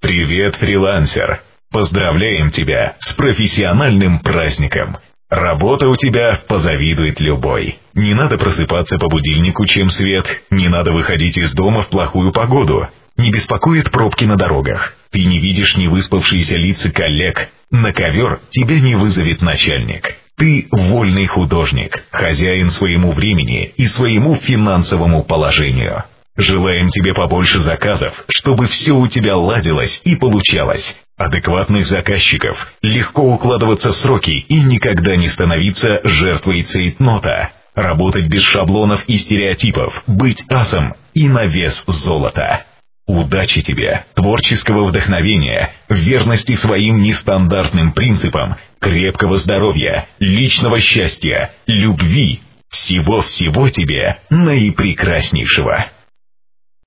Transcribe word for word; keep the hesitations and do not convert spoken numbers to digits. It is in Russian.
Привет, фрилансер! Поздравляем тебя с профессиональным праздником! Работа у тебя позавидует любой. Не надо просыпаться по будильнику, чем свет, не надо выходить из дома в плохую погоду. Не беспокоят пробки на дорогах. Ты не видишь невыспавшиеся лица коллег. На ковер тебя не вызовет начальник. Ты вольный художник, хозяин своему времени и своему финансовому положению. Желаем тебе побольше заказов, чтобы все у тебя ладилось и получалось. Адекватных заказчиков, легко укладываться в сроки и никогда не становиться жертвой цейтнота. Работать без шаблонов и стереотипов, быть асом и на вес золота. Удачи тебе, творческого вдохновения, верности своим нестандартным принципам, крепкого здоровья, личного счастья, любви, всего-всего тебе наипрекраснейшего.